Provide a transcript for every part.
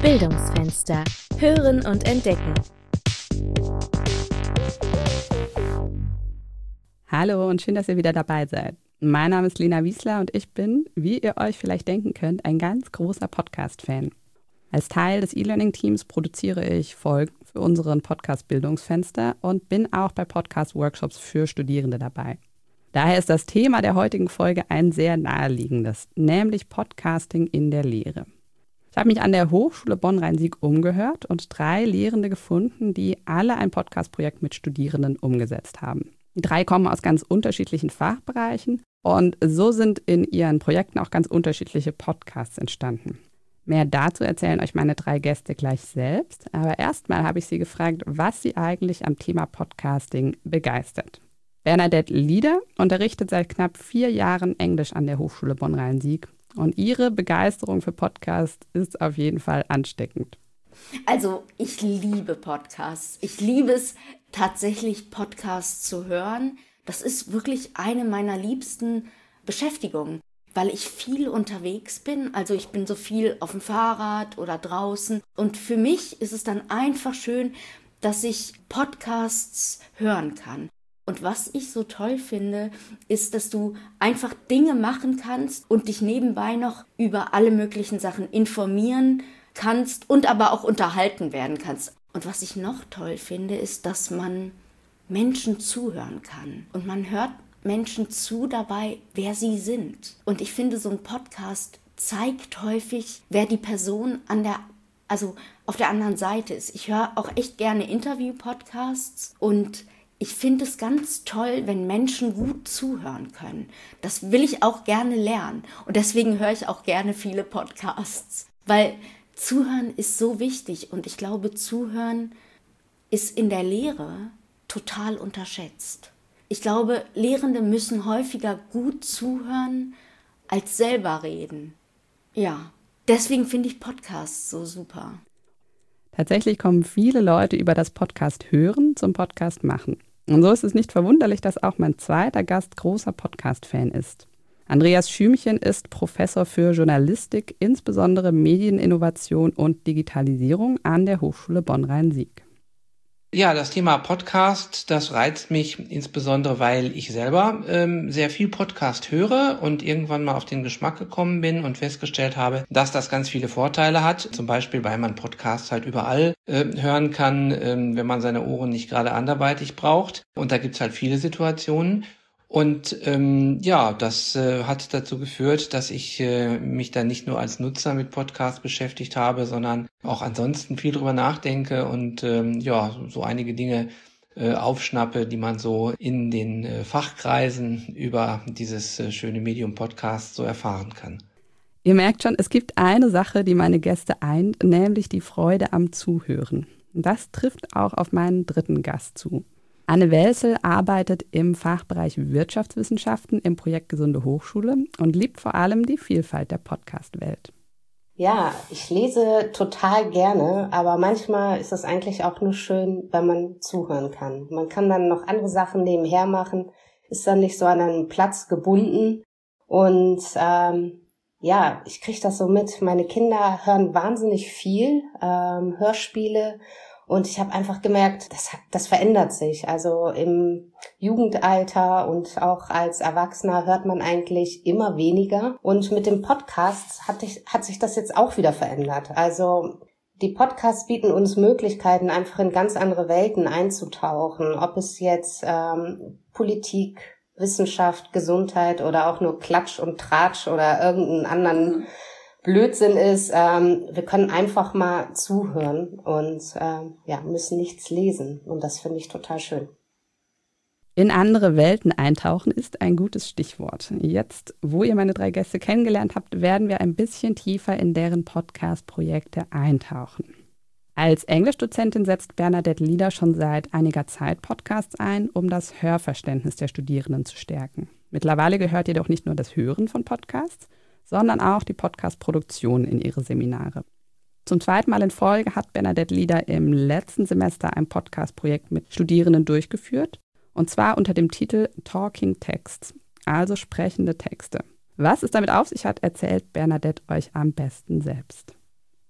Bildungsfenster. Hören und entdecken. Hallo und schön, dass ihr wieder dabei seid. Mein Name ist Lena Wiesler und ich bin, wie ihr euch vielleicht denken könnt, ein ganz großer Podcast-Fan. Als Teil des E-Learning-Teams produziere ich Folgen für unseren Podcast Bildungsfenster und bin auch bei Podcast-Workshops für Studierende dabei. Daher ist das Thema der heutigen Folge ein sehr naheliegendes, nämlich Podcasting in der Lehre. Ich habe mich an der Hochschule Bonn-Rhein-Sieg umgehört und 3 Lehrende gefunden, die alle ein Podcast-Projekt mit Studierenden umgesetzt haben. Die 3 kommen aus ganz unterschiedlichen Fachbereichen und so sind in ihren Projekten auch ganz unterschiedliche Podcasts entstanden. Mehr dazu erzählen euch meine 3 Gäste gleich selbst, aber erstmal habe ich sie gefragt, was sie eigentlich am Thema Podcasting begeistert. Bernadette Lieder unterrichtet seit knapp 4 Jahren Englisch an der Hochschule Bonn-Rhein-Sieg und ihre Begeisterung für Podcasts ist auf jeden Fall ansteckend. Also ich liebe Podcasts. Ich liebe es tatsächlich, Podcasts zu hören. Das ist wirklich eine meiner liebsten Beschäftigungen, weil ich viel unterwegs bin. Also ich bin so viel auf dem Fahrrad oder draußen. Und für mich ist es dann einfach schön, dass ich Podcasts hören kann. Und was ich so toll finde, ist, dass du einfach Dinge machen kannst und dich nebenbei noch über alle möglichen Sachen informieren kannst und aber auch unterhalten werden kannst. Und was ich noch toll finde, ist, dass man Menschen zuhören kann. Und man hört Menschen zu dabei, wer sie sind. Und ich finde, so ein Podcast zeigt häufig, wer die Person auf der anderen Seite ist. Ich höre auch echt gerne Interview-Podcasts und ich finde es ganz toll, wenn Menschen gut zuhören können. Das will ich auch gerne lernen. Und deswegen höre ich auch gerne viele Podcasts. Weil Zuhören ist so wichtig. Und ich glaube, Zuhören ist in der Lehre total unterschätzt. Ich glaube, Lehrende müssen häufiger gut zuhören, als selber reden. Ja, deswegen finde ich Podcasts so super. Tatsächlich kommen viele Leute über das Podcast hören zum Podcast machen. Und so ist es nicht verwunderlich, dass auch mein zweiter Gast großer Podcast-Fan ist. Andreas Schümchen ist Professor für Journalistik, insbesondere Medieninnovation und Digitalisierung an der Hochschule Bonn-Rhein-Sieg. Ja, das Thema Podcast, das reizt mich insbesondere, weil ich selber sehr viel Podcast höre und irgendwann mal auf den Geschmack gekommen bin und festgestellt habe, dass das ganz viele Vorteile hat. Zum Beispiel, weil man Podcasts halt überall hören kann, wenn man seine Ohren nicht gerade anderweitig braucht. Und da gibt's halt viele Situationen. Und das hat dazu geführt, dass ich mich dann nicht nur als Nutzer mit Podcasts beschäftigt habe, sondern auch ansonsten viel drüber nachdenke und so einige Dinge aufschnappe, die man so in den Fachkreisen über dieses schöne Medium Podcast so erfahren kann. Ihr merkt schon, es gibt eine Sache, die meine Gäste eint, nämlich die Freude am Zuhören. Das trifft auch auf meinen dritten Gast zu. Anne Welzel arbeitet im Fachbereich Wirtschaftswissenschaften im Projekt Gesunde Hochschule und liebt vor allem die Vielfalt der Podcast-Welt. Ja, ich lese total gerne, aber manchmal ist es eigentlich auch nur schön, wenn man zuhören kann. Man kann dann noch andere Sachen nebenher machen, ist dann nicht so an einen Platz gebunden und ich kriege das so mit. Meine Kinder hören wahnsinnig viel Hörspiele. Und ich habe einfach gemerkt, das verändert sich. Also im Jugendalter und auch als Erwachsener hört man eigentlich immer weniger. Und mit dem Podcast hat sich das jetzt auch wieder verändert. Also die Podcasts bieten uns Möglichkeiten, einfach in ganz andere Welten einzutauchen. Ob es jetzt Politik, Wissenschaft, Gesundheit oder auch nur Klatsch und Tratsch oder irgendeinen anderen Blödsinn ist, wir können einfach mal zuhören und müssen nichts lesen. Und das finde ich total schön. In andere Welten eintauchen ist ein gutes Stichwort. Jetzt, wo ihr meine 3 Gäste kennengelernt habt, werden wir ein bisschen tiefer in deren Podcast-Projekte eintauchen. Als Englischdozentin setzt Bernadette Lieder schon seit einiger Zeit Podcasts ein, um das Hörverständnis der Studierenden zu stärken. Mittlerweile gehört jedoch nicht nur das Hören von Podcasts, sondern auch die Podcast-Produktion in ihre Seminare. Zum 2. Mal in Folge hat Bernadette Lieder im letzten Semester ein Podcast-Projekt mit Studierenden durchgeführt, und zwar unter dem Titel Talking Texts, also sprechende Texte. Was es damit auf sich hat, erzählt Bernadette euch am besten selbst.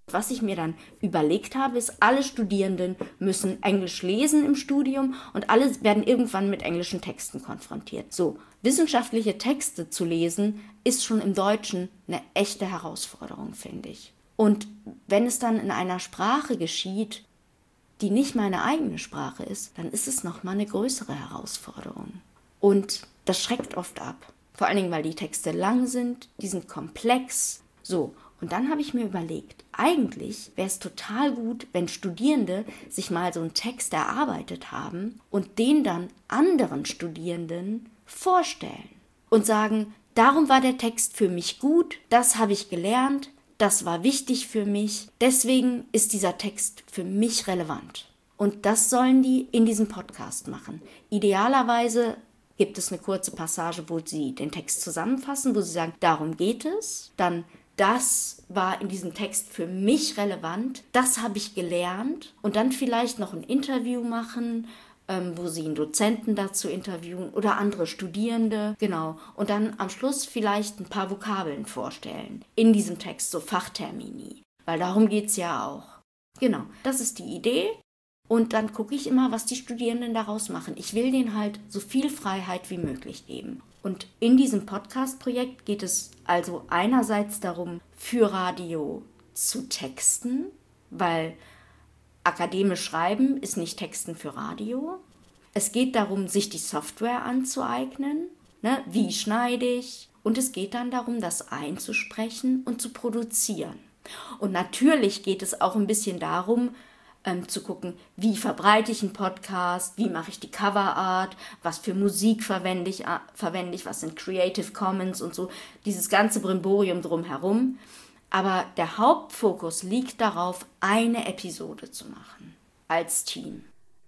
Was ich mir dann überlegt habe, ist, alle Studierenden müssen Englisch lesen im Studium und alle werden irgendwann mit englischen Texten konfrontiert. So, wissenschaftliche Texte zu lesen, ist schon im Deutschen eine echte Herausforderung, finde ich. Und wenn es dann in einer Sprache geschieht, die nicht meine eigene Sprache ist, dann ist es nochmal eine größere Herausforderung. Und das schreckt oft ab. Vor allen Dingen, weil die Texte lang sind, die sind komplex. So, und dann habe ich mir überlegt, eigentlich wäre es total gut, wenn Studierende sich mal so einen Text erarbeitet haben und den dann anderen Studierenden vorstellen und sagen, darum war der Text für mich gut, das habe ich gelernt, das war wichtig für mich, deswegen ist dieser Text für mich relevant. Und das sollen die in diesem Podcast machen. Idealerweise gibt es eine kurze Passage, wo sie den Text zusammenfassen, wo sie sagen, darum geht es, dann das war in diesem Text für mich relevant, das habe ich gelernt und dann vielleicht noch ein Interview machen, wo sie einen Dozenten dazu interviewen oder andere Studierende, genau. Und dann am Schluss vielleicht ein paar Vokabeln vorstellen in diesem Text, so Fachtermini, weil darum geht es ja auch. Genau, das ist die Idee. Und dann gucke ich immer, was die Studierenden daraus machen. Ich will denen halt so viel Freiheit wie möglich geben. Und in diesem Podcast-Projekt geht es also einerseits darum, für Radio zu texten, weil akademisch schreiben ist nicht Texten für Radio. Es geht darum, sich die Software anzueignen, ne? Wie schneide ich? Und es geht dann darum, das einzusprechen und zu produzieren. Und natürlich geht es auch ein bisschen darum, zu gucken, wie verbreite ich einen Podcast, wie mache ich die Coverart, was für Musik verwende ich, was sind Creative Commons und so, dieses ganze Brimborium drumherum. Aber der Hauptfokus liegt darauf, eine Episode zu machen, als Team.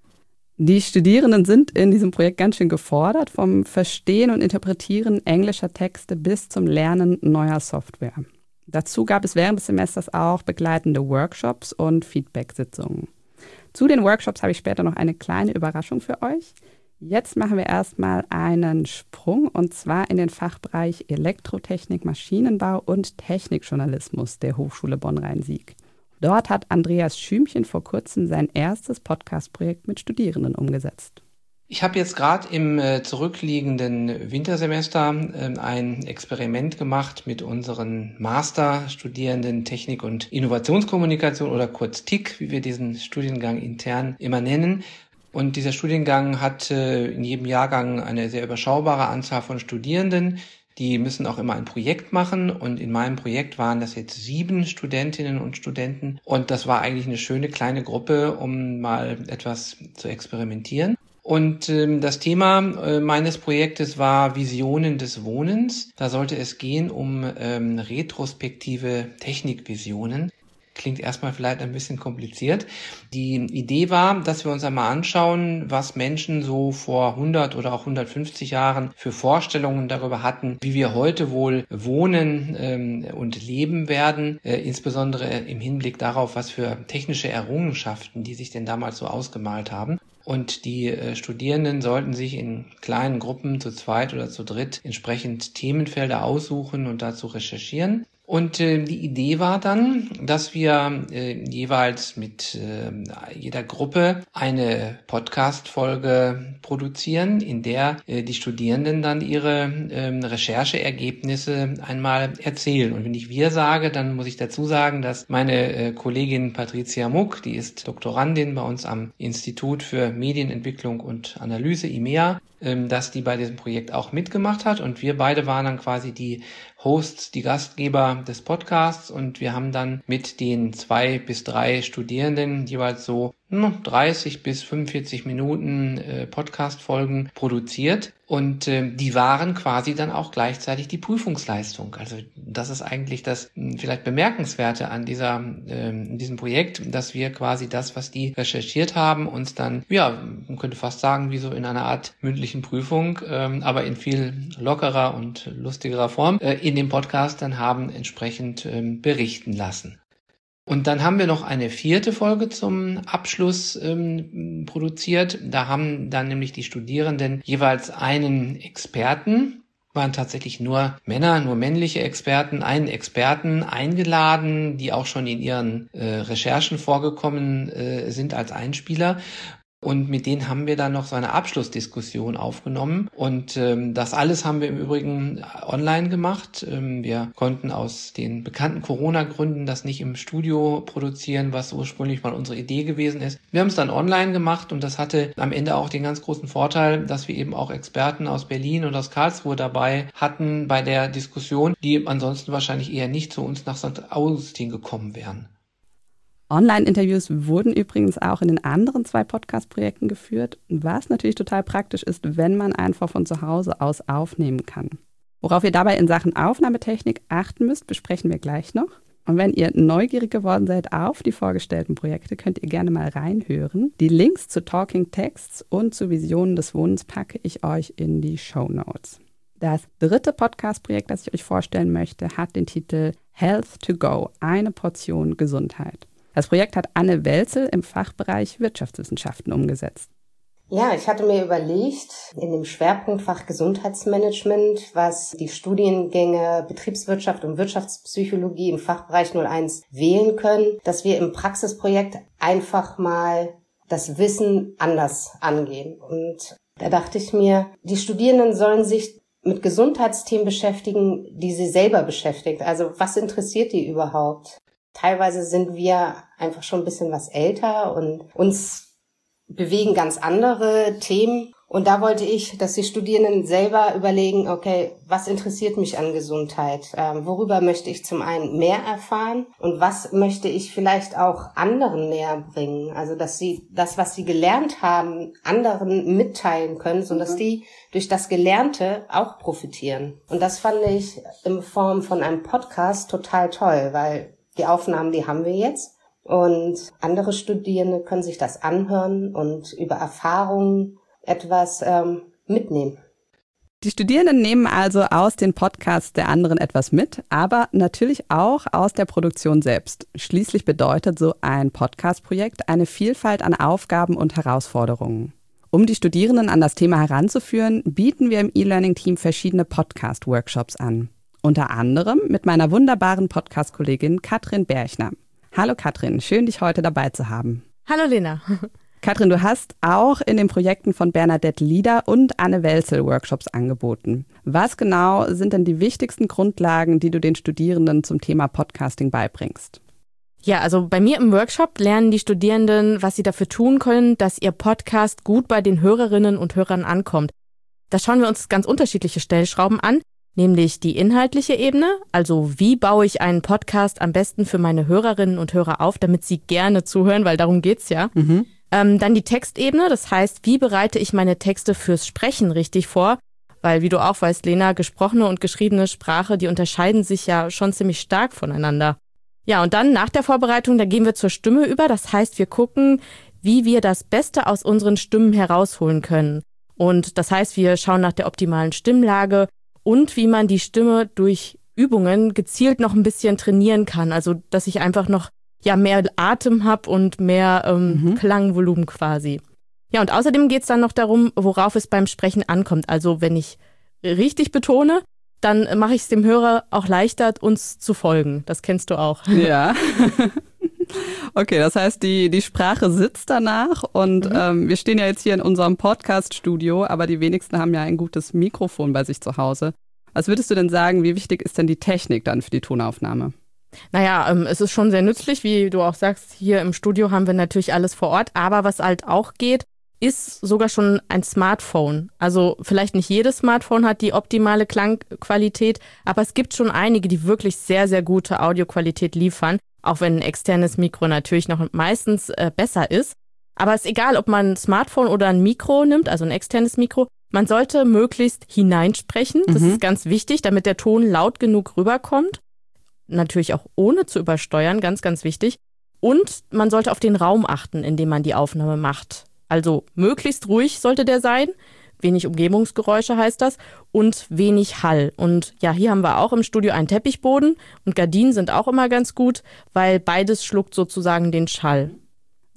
Die Studierenden sind in diesem Projekt ganz schön gefordert, vom Verstehen und Interpretieren englischer Texte bis zum Lernen neuer Software. Dazu gab es während des Semesters auch begleitende Workshops und Feedback-Sitzungen. Zu den Workshops habe ich später noch eine kleine Überraschung für euch. Jetzt machen wir erstmal einen Sprung und zwar in den Fachbereich Elektrotechnik, Maschinenbau und Technikjournalismus der Hochschule Bonn-Rhein-Sieg. Dort hat Andreas Schümchen vor kurzem sein erstes Podcast-Projekt mit Studierenden umgesetzt. Ich habe jetzt gerade im zurückliegenden Wintersemester ein Experiment gemacht mit unseren Masterstudierenden Technik- und Innovationskommunikation oder kurz TIC, wie wir diesen Studiengang intern immer nennen. Und dieser Studiengang hat in jedem Jahrgang eine sehr überschaubare Anzahl von Studierenden. Die müssen auch immer ein Projekt machen und in meinem Projekt waren das jetzt 7 Studentinnen und Studenten und das war eigentlich eine schöne kleine Gruppe, um mal etwas zu experimentieren. Und das Thema meines Projektes war Visionen des Wohnens. Da sollte es gehen um retrospektive Technikvisionen. Klingt erstmal vielleicht ein bisschen kompliziert. Die Idee war, dass wir uns einmal anschauen, was Menschen so vor 100 oder auch 150 Jahren für Vorstellungen darüber hatten, wie wir heute wohl wohnen und leben werden, insbesondere im Hinblick darauf, was für technische Errungenschaften die sich denn damals so ausgemalt haben. Und die Studierenden sollten sich in kleinen Gruppen zu zweit oder zu dritt entsprechend Themenfelder aussuchen und dazu recherchieren. Und die Idee war dann, dass wir jeweils mit jeder Gruppe eine Podcast-Folge produzieren, in der die Studierenden dann ihre Rechercheergebnisse einmal erzählen. Und wenn ich wir sage, dann muss ich dazu sagen, dass meine Kollegin Patricia Muck, die ist Doktorandin bei uns am Institut für Medienentwicklung und Analyse, IMEA, dass die bei diesem Projekt auch mitgemacht hat und wir beide waren dann quasi die Hosts, die Gastgeber des Podcasts und wir haben dann mit den 2 bis 3 Studierenden jeweils so 30 bis 45 Minuten Podcast-Folgen produziert und die waren quasi dann auch gleichzeitig die Prüfungsleistung. Also das ist eigentlich das vielleicht Bemerkenswerte an diesem Projekt, dass wir quasi das, was die recherchiert haben, uns dann, ja, man könnte fast sagen, wie so in einer Art mündlichen Prüfung, aber in viel lockerer und lustigerer Form, in dem Podcast dann haben entsprechend berichten lassen. Und dann haben wir noch eine 4. Folge zum Abschluss produziert. Da haben dann nämlich die Studierenden jeweils einen Experten waren tatsächlich nur Männer, nur männliche Experten, einen Experten eingeladen, die auch schon in ihren Recherchen vorgekommen sind als Einspieler. Und mit denen haben wir dann noch so eine Abschlussdiskussion aufgenommen. Und das alles haben wir im Übrigen online gemacht. Wir konnten aus den bekannten Corona-Gründen das nicht im Studio produzieren, was ursprünglich mal unsere Idee gewesen ist. Wir haben es dann online gemacht und das hatte am Ende auch den ganz großen Vorteil, dass wir eben auch Experten aus Berlin und aus Karlsruhe dabei hatten bei der Diskussion, die ansonsten wahrscheinlich eher nicht zu uns nach St. Augustin gekommen wären. Online-Interviews wurden übrigens auch in den anderen 2 Podcast-Projekten geführt, was natürlich total praktisch ist, wenn man einfach von zu Hause aus aufnehmen kann. Worauf ihr dabei in Sachen Aufnahmetechnik achten müsst, besprechen wir gleich noch. Und wenn ihr neugierig geworden seid auf die vorgestellten Projekte, könnt ihr gerne mal reinhören. Die Links zu Talking Texts und zu Visionen des Wohnens packe ich euch in die Shownotes. Das 3. Podcast-Projekt, das ich euch vorstellen möchte, hat den Titel Health to Go, eine Portion Gesundheit. Das Projekt hat Anne Welzel im Fachbereich Wirtschaftswissenschaften umgesetzt. Ja, ich hatte mir überlegt, in dem Schwerpunktfach Gesundheitsmanagement, was die Studiengänge Betriebswirtschaft und Wirtschaftspsychologie im Fachbereich 01 wählen können, dass wir im Praxisprojekt einfach mal das Wissen anders angehen. Und da dachte ich mir, die Studierenden sollen sich mit Gesundheitsthemen beschäftigen, die sie selber beschäftigt. Also was interessiert die überhaupt? Teilweise sind wir einfach schon ein bisschen was älter und uns bewegen ganz andere Themen. Und da wollte ich, dass die Studierenden selber überlegen, okay, was interessiert mich an Gesundheit? Worüber möchte ich zum einen mehr erfahren? Und was möchte ich vielleicht auch anderen näher bringen? Also, dass sie das, was sie gelernt haben, anderen mitteilen können, sodass die durch das Gelernte auch profitieren. Und das fand ich in Form von einem Podcast total toll, weil die Aufnahmen, die haben wir jetzt. Und andere Studierende können sich das anhören und über Erfahrungen etwas mitnehmen. Die Studierenden nehmen also aus den Podcasts der anderen etwas mit, aber natürlich auch aus der Produktion selbst. Schließlich bedeutet so ein Podcast-Projekt eine Vielfalt an Aufgaben und Herausforderungen. Um die Studierenden an das Thema heranzuführen, bieten wir im E-Learning-Team verschiedene Podcast-Workshops an. Unter anderem mit meiner wunderbaren Podcast-Kollegin Katrin Berchner. Hallo Katrin, schön dich heute dabei zu haben. Hallo Lena. Katrin, du hast auch in den Projekten von Bernadette Lieder und Anne Welzel Workshops angeboten. Was genau sind denn die wichtigsten Grundlagen, die du den Studierenden zum Thema Podcasting beibringst? Ja, also bei mir im Workshop lernen die Studierenden, was sie dafür tun können, dass ihr Podcast gut bei den Hörerinnen und Hörern ankommt. Da schauen wir uns ganz unterschiedliche Stellschrauben an, nämlich die inhaltliche Ebene, also wie baue ich einen Podcast am besten für meine Hörerinnen und Hörer auf, damit sie gerne zuhören, weil darum geht's ja. Dann die Textebene, das heißt, wie bereite ich meine Texte fürs Sprechen richtig vor? Weil, wie du auch weißt, Lena, gesprochene und geschriebene Sprache, die unterscheiden sich ja schon ziemlich stark voneinander. Ja, und dann nach der Vorbereitung, da gehen wir zur Stimme über. Das heißt, wir gucken, wie wir das Beste aus unseren Stimmen herausholen können. Und das heißt, wir schauen nach der optimalen Stimmlage und wie man die Stimme durch Übungen gezielt noch ein bisschen trainieren kann. Also, dass ich einfach noch mehr Atem habe und mehr Klangvolumen quasi. Ja, und außerdem geht es dann noch darum, worauf es beim Sprechen ankommt. Also wenn ich richtig betone, dann mache ich es dem Hörer auch leichter, uns zu folgen. Das kennst du auch. Ja. Okay, das heißt, die Sprache sitzt danach und wir stehen ja jetzt hier in unserem Podcast-Studio, aber die wenigsten haben ja ein gutes Mikrofon bei sich zu Hause. Was würdest du denn sagen, wie wichtig ist denn die Technik dann für die Tonaufnahme? Naja, es ist schon sehr nützlich, wie du auch sagst, hier im Studio haben wir natürlich alles vor Ort, aber was halt auch geht, ist sogar schon ein Smartphone. Also vielleicht nicht jedes Smartphone hat die optimale Klangqualität, aber es gibt schon einige, die wirklich sehr, sehr gute Audioqualität liefern, auch wenn ein externes Mikro natürlich noch meistens besser ist. Aber es ist egal, ob man ein Smartphone oder ein Mikro nimmt, also ein externes Mikro, man sollte möglichst hineinsprechen, das ist ganz wichtig, damit der Ton laut genug rüberkommt. Natürlich auch ohne zu übersteuern, ganz, ganz wichtig. Und man sollte auf den Raum achten, in dem man die Aufnahme macht. Also möglichst ruhig sollte der sein, wenig Umgebungsgeräusche heißt das und wenig Hall. Und ja, hier haben wir auch im Studio einen Teppichboden und Gardinen sind auch immer ganz gut, weil beides schluckt sozusagen den Schall.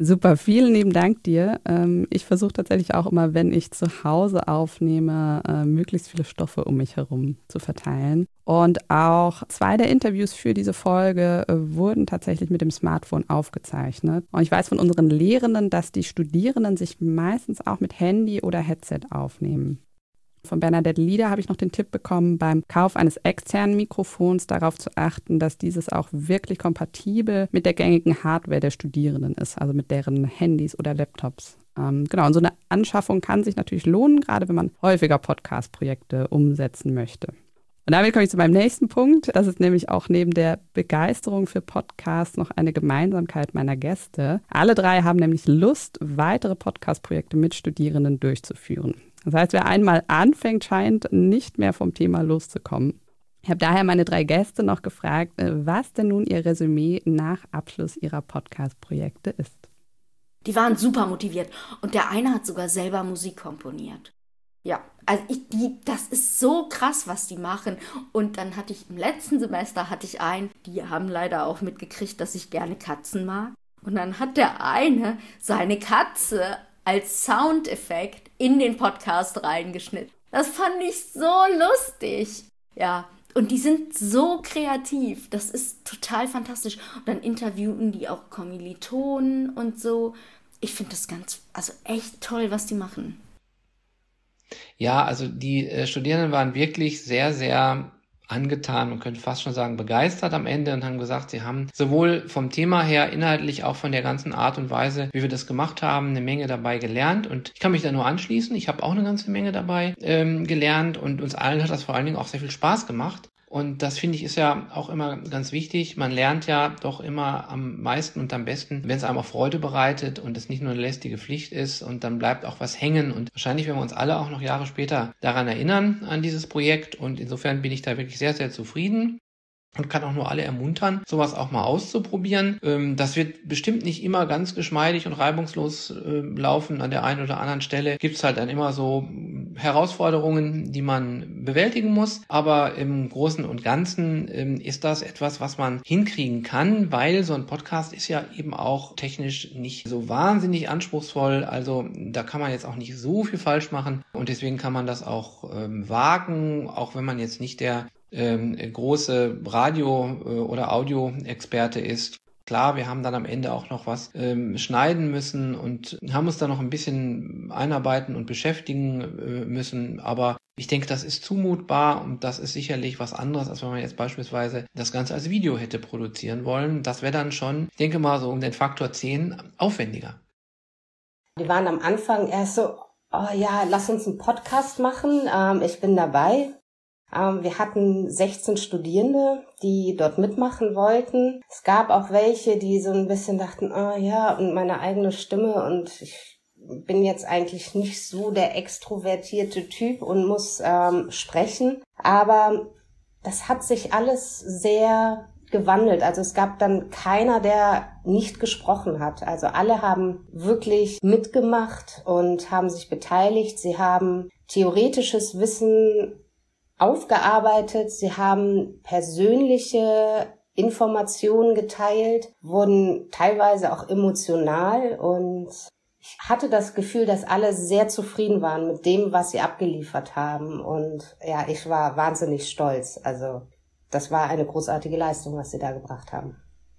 Super, vielen lieben Dank dir. Ich versuche tatsächlich auch immer, wenn ich zu Hause aufnehme, möglichst viele Stoffe um mich herum zu verteilen. Und auch 2 der Interviews für diese Folge wurden tatsächlich mit dem Smartphone aufgezeichnet. Und ich weiß von unseren Lehrenden, dass die Studierenden sich meistens auch mit Handy oder Headset aufnehmen. Von Bernadette Lieder habe ich noch den Tipp bekommen, beim Kauf eines externen Mikrofons darauf zu achten, dass dieses auch wirklich kompatibel mit der gängigen Hardware der Studierenden ist, also mit deren Handys oder Laptops. Genau, und so eine Anschaffung kann sich natürlich lohnen, gerade wenn man häufiger Podcast-Projekte umsetzen möchte. Und damit komme ich zu meinem nächsten Punkt. Das ist nämlich auch neben der Begeisterung für Podcasts noch eine Gemeinsamkeit meiner Gäste. Alle 3 haben nämlich Lust, weitere Podcast-Projekte mit Studierenden durchzuführen. Das heißt, wer einmal anfängt, scheint nicht mehr vom Thema loszukommen. Ich habe daher meine 3 Gäste noch gefragt, was denn nun ihr Resümee nach Abschluss ihrer Podcast-Projekte ist. Die waren super motiviert und der eine hat sogar selber Musik komponiert. Ja, also das ist so krass, was die machen. Und dann hatte ich im letzten Semester einen, die haben leider auch mitgekriegt, dass ich gerne Katzen mag. Und dann hat der eine seine Katze als Soundeffekt in den Podcast reingeschnitten. Das fand ich so lustig. Ja, und die sind so kreativ. Das ist total fantastisch. Und dann interviewen die auch Kommilitonen und so. Ich finde das echt toll, was die machen. Ja, also die Studierenden waren wirklich sehr, sehr angetan, man könnte fast schon sagen begeistert am Ende und haben gesagt, sie haben sowohl vom Thema her, inhaltlich auch von der ganzen Art und Weise, wie wir das gemacht haben, eine Menge dabei gelernt und ich kann mich da nur anschließen. Ich habe auch eine ganze Menge dabei gelernt und uns allen hat das vor allen Dingen auch sehr viel Spaß gemacht. Und das, finde ich, ist ja auch immer ganz wichtig. Man lernt ja doch immer am meisten und am besten, wenn es einem auch Freude bereitet und es nicht nur eine lästige Pflicht ist und dann bleibt auch was hängen. Und wahrscheinlich werden wir uns alle auch noch Jahre später daran erinnern, an dieses Projekt. Und insofern bin ich da wirklich sehr, sehr zufrieden. Und kann auch nur alle ermuntern, sowas auch mal auszuprobieren. Das wird bestimmt nicht immer ganz geschmeidig und reibungslos laufen. An der einen oder anderen Stelle gibt es halt dann immer so Herausforderungen, die man bewältigen muss. Aber im Großen und Ganzen ist das etwas, was man hinkriegen kann, weil so ein Podcast ist ja eben auch technisch nicht so wahnsinnig anspruchsvoll. Also da kann man jetzt auch nicht so viel falsch machen. Und deswegen kann man das auch wagen, auch wenn man jetzt nicht der große Radio- oder Audio-Experte ist. Klar, wir haben dann am Ende auch noch was schneiden müssen und haben uns da noch ein bisschen einarbeiten und beschäftigen müssen. Aber ich denke, das ist zumutbar und das ist sicherlich was anderes, als wenn man jetzt beispielsweise das Ganze als Video hätte produzieren wollen. Das wäre dann schon, ich denke mal, so um den Faktor 10 aufwendiger. Die waren am Anfang erst so, oh ja, lass uns einen Podcast machen. Ich bin dabei. Wir hatten 16 Studierende, die dort mitmachen wollten. Es gab auch welche, die so ein bisschen dachten, oh ja, und meine eigene Stimme und ich bin jetzt eigentlich nicht so der extrovertierte Typ und muss sprechen. Aber das hat sich alles sehr gewandelt. Also es gab dann keiner, der nicht gesprochen hat. Also alle haben wirklich mitgemacht und haben sich beteiligt. Sie haben theoretisches Wissen aufgearbeitet, sie haben persönliche Informationen geteilt, wurden teilweise auch emotional und ich hatte das Gefühl, dass alle sehr zufrieden waren mit dem, was sie abgeliefert haben und ja, ich war wahnsinnig stolz. Also das war eine großartige Leistung, was sie da gebracht haben.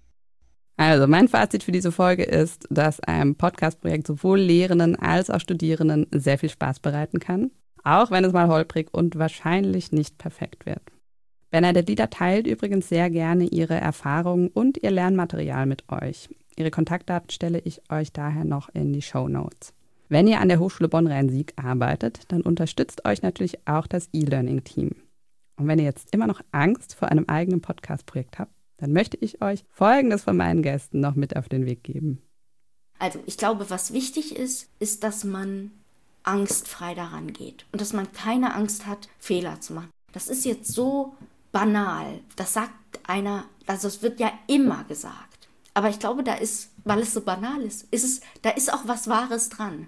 Also mein Fazit für diese Folge ist, dass ein Podcast-Projekt sowohl Lehrenden als auch Studierenden sehr viel Spaß bereiten kann. Auch wenn es mal holprig und wahrscheinlich nicht perfekt wird. Bernadette Lieder teilt übrigens sehr gerne ihre Erfahrungen und ihr Lernmaterial mit euch. Ihre Kontaktdaten stelle ich euch daher noch in die Shownotes. Wenn ihr an der Hochschule Bonn-Rhein-Sieg arbeitet, dann unterstützt euch natürlich auch das E-Learning-Team. Und wenn ihr jetzt immer noch Angst vor einem eigenen Podcast-Projekt habt, dann möchte ich euch Folgendes von meinen Gästen noch mit auf den Weg geben. Also ich glaube, was wichtig ist, dass man angstfrei daran geht und dass man keine Angst hat, Fehler zu machen. Das ist jetzt so banal. Das sagt einer, also es wird ja immer gesagt. Aber ich glaube, da ist, weil es so banal ist, da ist auch was Wahres dran.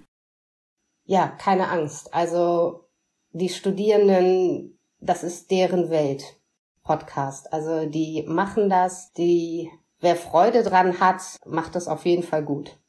Ja, keine Angst. Also die Studierenden, das ist deren Welt, Podcast. Also die machen das, wer Freude dran hat, macht das auf jeden Fall gut.